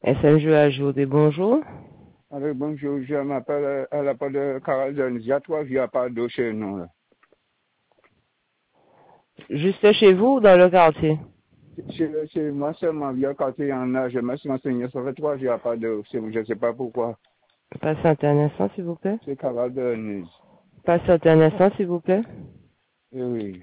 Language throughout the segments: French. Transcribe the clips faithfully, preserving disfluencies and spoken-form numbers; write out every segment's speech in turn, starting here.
S M G ajoute bonjour. Alors, bonjour, je m'appelle à la part de Carole Denis. Il y a trois vieux à part d'eau chez nous. Là. Juste chez vous ou dans le quartier? Chez, chez moi seulement, vieux quartier, il y en a. Je me suis renseigné, ça fait trois vieux à part d'eau. Je ne sais pas pourquoi. Patientez un instant, s'il vous plaît. C'est Carole Denis. Patientez un instant, s'il vous plaît. Eh oui.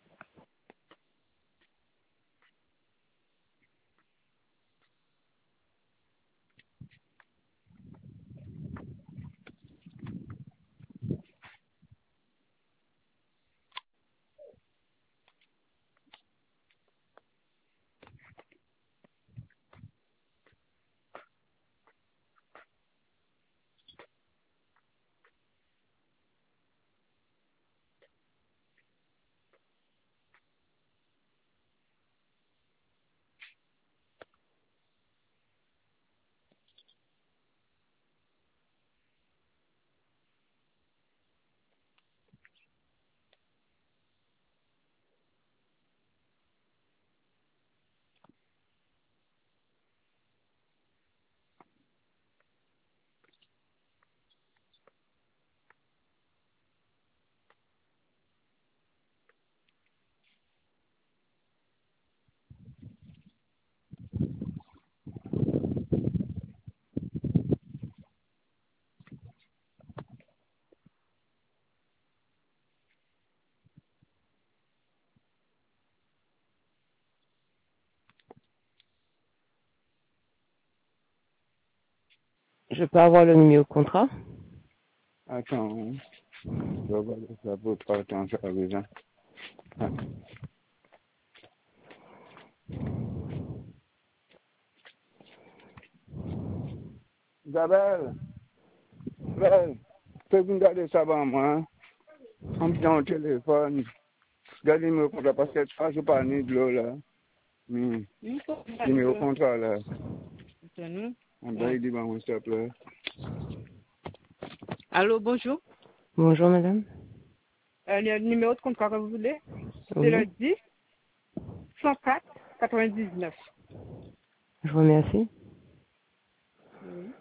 Je peux avoir le numéro de contrat? Attends. Je vais voir ça pour pas attendre, ça a besoin. Ah. Isabelle, Isabelle, peux-tu me garder ça avant moi? En me disant au téléphone. Gardez-moi au contrat parce que trois jours par nuit de l'eau là. Hmm. Numéro contrat là. On va y dire, bon, s'il te plaît. Allô, bonjour. Bonjour, madame. Euh, le numéro de contrat que vous voulez, c'est Oui. le dix cent quatre quatre-vingt-dix-neuf. Je vous remercie. Oui.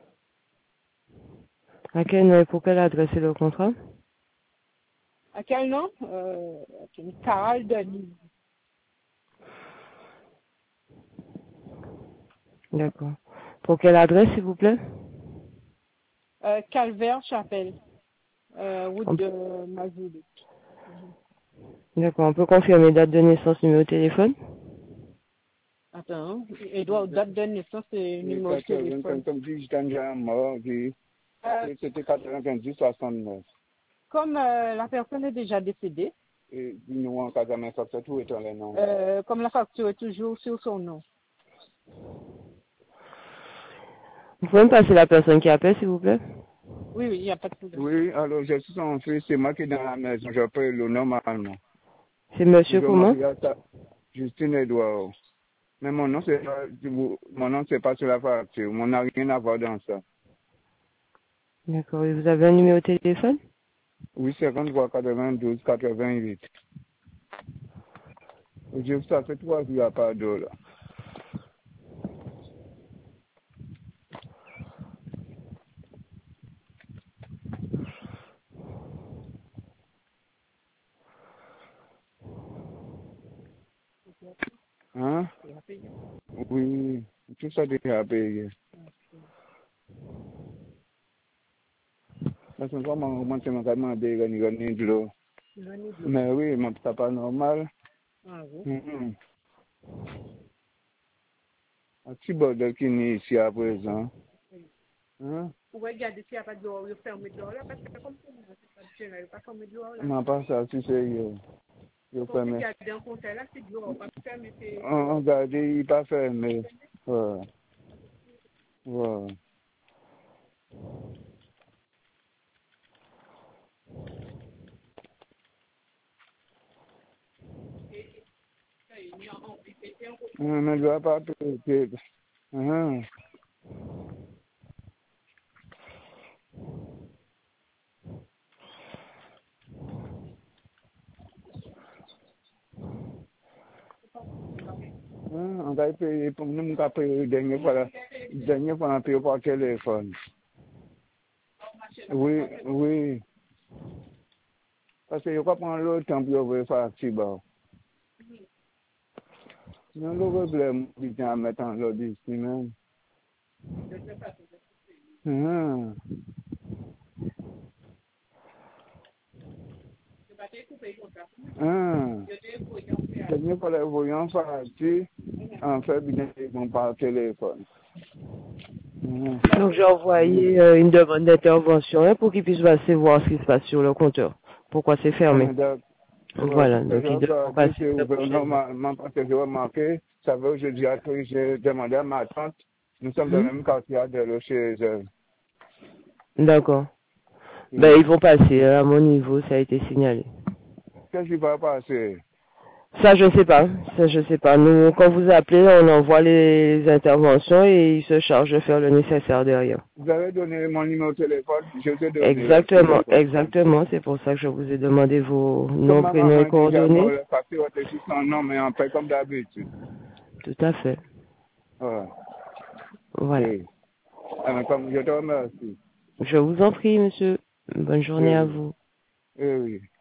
À quel, pour quelle adresse est le contrat? À quel nom? Euh, Carole Denis. D'accord. Pour quelle adresse, s'il vous plaît? Euh, Calvaire Chapelle, euh, route On- de Mazoulou. D'accord. On peut confirmer date de naissance, numéro de téléphone? Attends, il doit date de naissance et numéro de téléphone. Comme dit, j'étais déjà mort, puis Euh, c'était quatre-vingt-dix soixante-neuf. comme euh, la personne est déjà décédée, Et nous, en cas de main, ça fait tout étant les noms. euh, comme la facture est toujours sur son nom. Vous pouvez me passer la personne qui appelle, s'il vous plaît? Oui, oui, il n'y a pas de problème. Oui, alors je suis son fils, c'est moi qui est dans la maison, je paye le normalement. C'est monsieur Bonjour, comment? Maria, Justine Edouard. Mais mon nom, c'est pas, mon nom, c'est pas sur la facture. Mon n'a rien à voir dans ça. D'accord. Et vous avez un numéro de téléphone? Oui, cinquante-trois quatre-vingt-douze quatre-vingt-huit. J'ai ça fait trois jours à part d'eau, là. Hein? Oui, tout ça déjà payé. Parce que moi, moi, c'est mon gamin de gagner de l'eau. Mais oui, mon c'est pas normal. Ah, oui. Mm-hmm. Un petit bordel qui est ici à présent. Hein? Vous regardez s'il n'y a pas de dehors, vous fermez dehors là, parce que comme c'est pas de pas fermé dehors là. Non, pas ça, si c'est yo. Yo Quand vous fermé. regardez un compteur là, c'est dehors, pas fermé, c'est On on regarde, il n'est pas fermé. Ouais. Ouais. On ne doit pas péter. Hein? Hein? On va payer pour nous, on va payer la dernière fois, la dernière fois, on a payé par téléphone. Oui, oui. Parce que je crois prendre le temps pour ouvrir la facture. Non, le problème, c'est à mettre en l'ordre ici même. Hum. Hum. Dernière fois, les voyants facture, en fait, bien, ils vont par téléphone. Hum. Donc j'ai envoyé euh, une demande d'intervention hein, pour qu'ils puissent passer voir ce qui se passe sur le compteur. Pourquoi c'est fermé. Hum, donc, ouais, Voilà, parce que donc je ils devront regarde, c'est passer très ouvert prochainement. normalement, parce que j'ai remarqué, ça veut dire que j'ai dit, j'ai demandé à ma tante, nous sommes dans le Mhm. même quartier de chez eux. D'accord. Ben Oui. ils vont passer, à mon niveau, ça a été signalé. Qu'est-ce qui va passer? Ça, je sais pas. Ça, je sais pas. Nous, quand vous appelez, on envoie les interventions et ils se chargent de faire le nécessaire derrière. Vous avez donné mon numéro de téléphone, je t'ai donné là, sur le Exactement, téléphone. exactement. C'est pour ça que je vous ai demandé vos Comme noms, ma prénoms maman et est déjà morte, coordonnées. le papier va être sur son nom, mais on fait comme d'habitude. Tout à fait. Voilà. Voilà. Oui. Alors, comme je te remercie. Je vous en prie, monsieur. Bonne Oui, journée à oui. vous. Oui, oui.